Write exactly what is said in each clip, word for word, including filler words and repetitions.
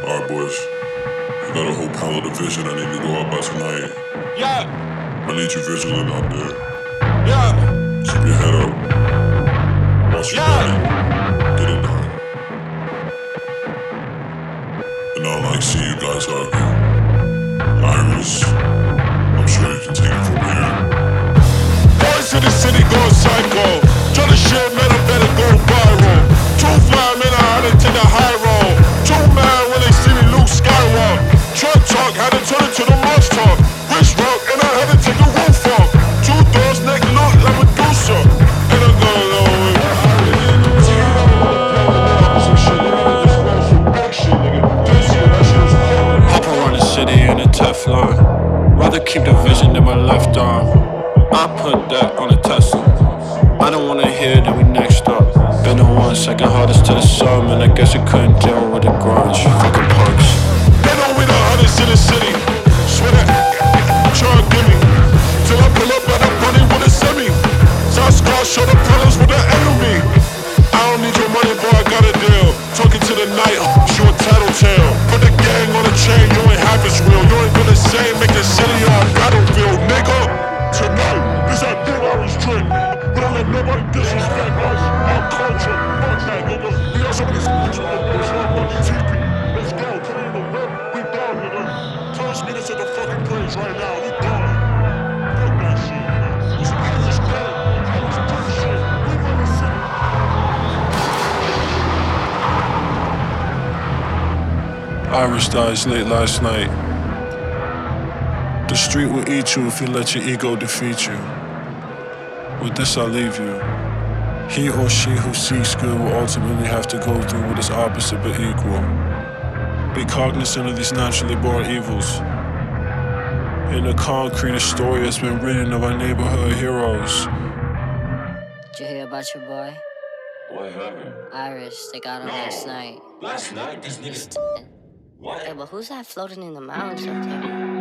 Alright, boys. I got a whole pallet of vision I need to go out by tonight. Yeah. I need you vigilant out there. Yeah. Keep your head up. Watch your Yeah. body. Get it done. And I don't like seeing you guys argue. Iris, I'm sure you can take it from here. Boys in the city going psycho. Tryna shit, man, I better go viral. Two fly, man, I had it to the high road. Two man when they see me loose skywalk. Truck talk, had to turn it to the Mars talk. Wrist rock, and I had to take the roof off. Two doors, neck look like Medusa. And I'm gonna know it. Hop around the city in a Teflon. Rather keep the vision in my left arm. I put that on a Tesla. I don't wanna hear that we next up. Been the one second hardest to the sum, and I guess I couldn't deal with the grunge. Fucking punks. They know we the hardest in the city. Swear that try to give me till I pull up at a bunny with a semi. South Scar show the problems with the enemy. I don't need your money, boy, I got a deal. Talking to the night, you a tattletale. Put the gang on a chain, you ain't half as real. You ain't gonna say, make the city on battlefield, nigga. Tonight, this that big Irish drink. We don't let nobody disrespect us, our culture. Fuck that, nigga. We got some of this culture on this motherfucking T P. Let's go, put it in the whip. We done, nigga. Turn us minutes at the fucking bridge right now. We done. Fuck that shit, nigga. It's Irish gang. Irish punk shit. We run the city. Iris dies late last night. The street will eat you if you let your ego defeat you. With this I'll leave you. He or she who seeks good will ultimately have to go through what is opposite but equal. Be cognizant of these naturally born evils. In the concrete, a story has been written of our neighborhood heroes. Did you hear about your boy? What happened? Iris, they got him No. last night. Last night, these niggas. What? Hey, but who's that floating in the mountains up there?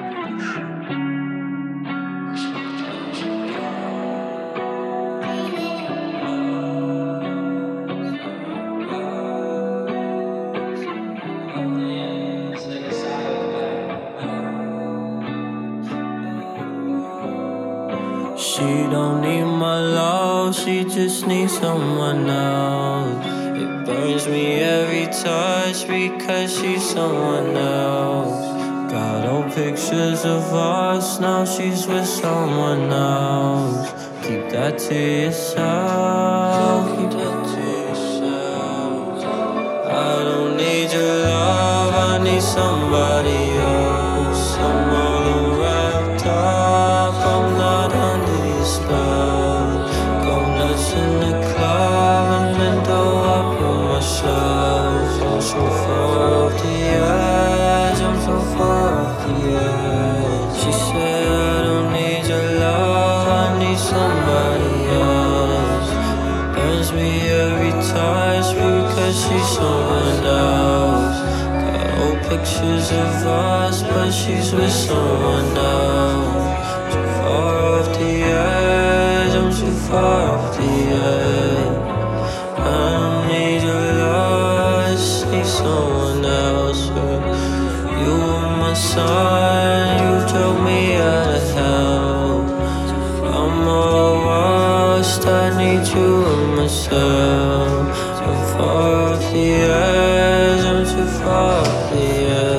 She don't need my love, she just needs someone else. It burns me every touch because she's someone else. Got old pictures of us, now she's with someone else. Keep that to yourself, keep that to yourself. I don't need your love, I need somebody else. I'm all wrapped up, I'm not under your spell. Go nuts in the club and then throw up on myself. I'm so far off the edge, I'm so far off the edge. She said I don't need your love, I need somebody else. Burns me every touch because she's someone else. Got old pictures of us, but she's with someone else. Too far off the edge, I'm too far off the edge. I don't need your love, I just need someone else. You were my sun, you took me out of hell. I'm all lost, I need you and myself. I'm far off the edge, I'm too far off the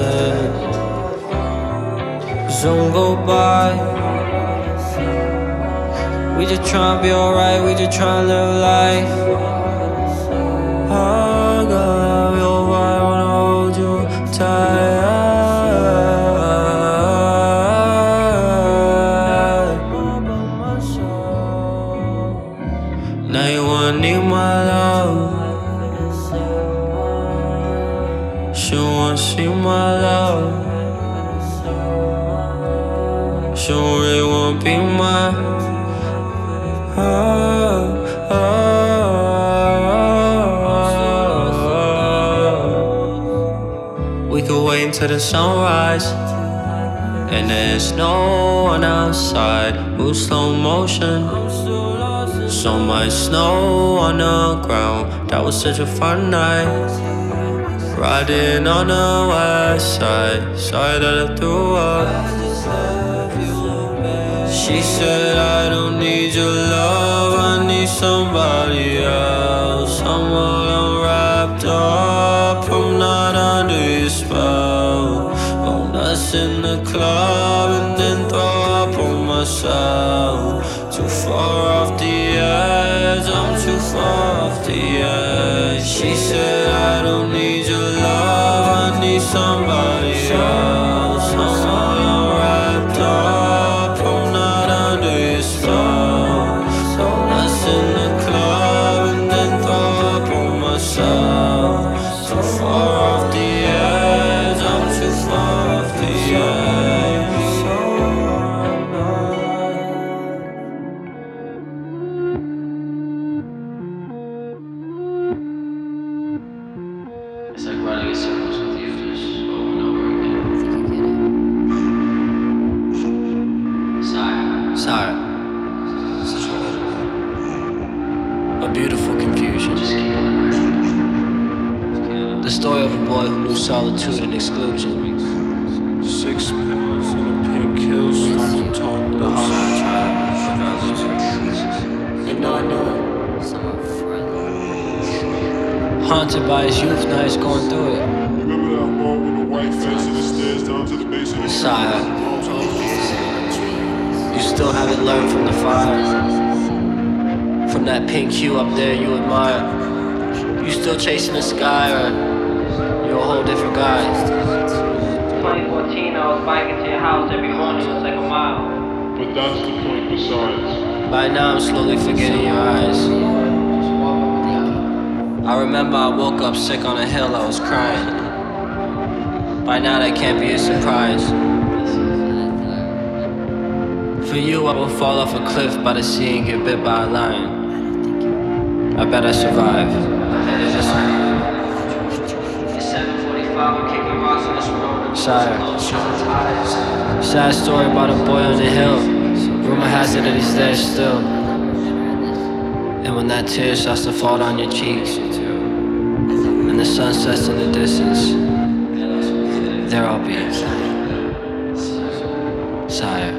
edge. Zone go by. We just tryna be alright, we just tryna live life. Oh God, you're right, I wanna hold you tight. Now you wanna need my love. She wanna see my love. She don't really wanna be mine. Oh, oh, oh. We could wait until the sunrise, and there's no one outside. Move slow motion, so much snow on the ground. That was such a fun night. Riding on the west side, sorry that I threw up. She said I don't need your love, I need somebody else. Someone I'm wrapped up, I'm not under your spell. Go nuts in the club and then throw up on myself. Too far off the edge, I'm too far off the edge. She said I don't need your love, I need somebody else. Someone I'm wrapped up, I'm not under your spell. So let's in the club and then throw up on myself. Too far off the edge, I'm too far off the edge. It's like running in circles with you, just over and over again. I think you get it. Sire. Sire. A beautiful confusion. Just keep on. The story of a boy who knew solitude and exclusion. Six pills in a pink hill, some talk, the heart of the tribe. You know I knew it. Someone further. Haunted by his youth, now he's going through it. Remember that wall with the white fence and the stairs down to the base of the Sire, you still haven't learned from the fire. From that pink hue up there you admire. You still chasing the sky, or you're a whole different guy? twenty fourteen, I was biking to your house every morning, it was like a mile. But that's the point besides. By now I'm slowly forgetting your eyes. I remember I woke up sick on a hill, I was crying. By now that can't be a surprise. For you I will fall off a cliff by the sea and get bit by a lion. I bet I survive. It's seven forty-five, we're kicking rocks on this road. Sire, sad story about a boy on the hill. Rumor has it that he's there still. And when that tear starts to fall down your cheeks, and the sun sets in the distance, there I'll be. Sire.